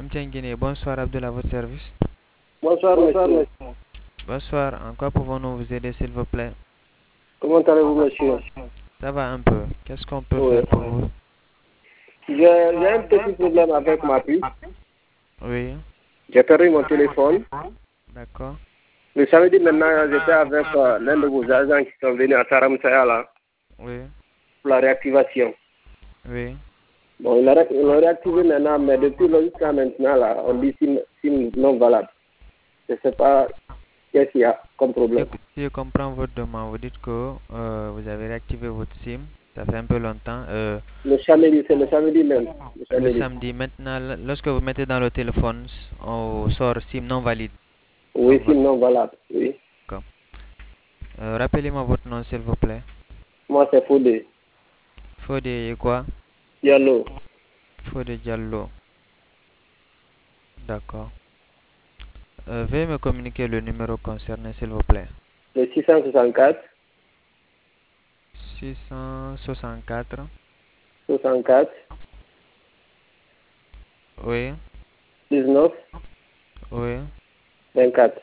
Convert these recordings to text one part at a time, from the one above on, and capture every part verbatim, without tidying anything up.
Mtiengine, bonsoir Abdullah, à votre service. Bonsoir, Bonsoir, monsieur. monsieur. Bonsoir, en quoi pouvons-nous vous aider s'il vous plaît? Comment allez-vous, monsieur? Ça va un peu. Qu'est-ce qu'on peut Oui. faire pour vous? J'ai j'ai un petit problème avec ma puce. Oui, J'ai perdu mon téléphone. d'accord. Le samedi maintenant, j'étais avec euh, l'un de vos agents qui sont venus à Taramsaya là Oui, pour la réactivation. oui. Bon, ils l'ont ré- ils l'ont réactivé maintenant, mais depuis là jusqu'à maintenant, là, on dit SIM, SIM non valable. Je ne sais pas qu'est-ce qu'il y a comme Si, problème. si je comprends votre demande, vous dites que euh, vous avez réactivé votre SIM, ça fait un peu longtemps. Euh, Le samedi, c'est le samedi même. Le le samedi. samedi, maintenant, l- lorsque vous mettez dans le téléphone, s- on sort SIM non valide. Non Oui, va- SIM non valable. Oui. D'accord. Euh, rappelez-moi votre nom s'il vous plaît. Moi, c'est Fodé. Fodé quoi? Diallo. Fodé Diallo. D'accord. Euh, veuillez me communiquer le numéro concerné s'il vous plaît. Le six cent soixante-quatre, six cent soixante-quatre. soixante-quatre, Oui, dix-neuf, oui. vingt-quatre.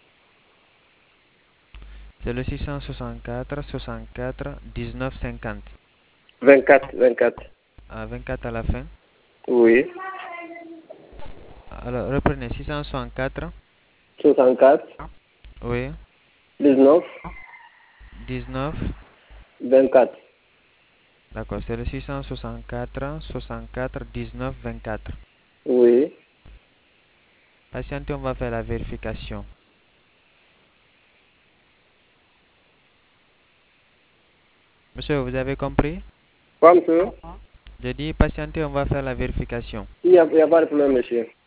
C'est le six cent soixante-quatre, soixante-quatre, dix-neuf, cinquante. vingt-quatre, vingt-quatre. À vingt-quatre à la fin. Oui. Alors, reprenez six cent soixante-quatre. soixante-quatre, Oui, dix-neuf, dix-neuf. vingt-quatre. D'accord, c'est le six cent soixante-quatre, soixante-quatre, dix-neuf, vingt-quatre. Oui. Patientez, on va faire la vérification. Monsieur, vous avez compris? Comme ça, J'ai dit patientez, on va faire la vérification. il n'y a, il y a pas de problème, monsieur.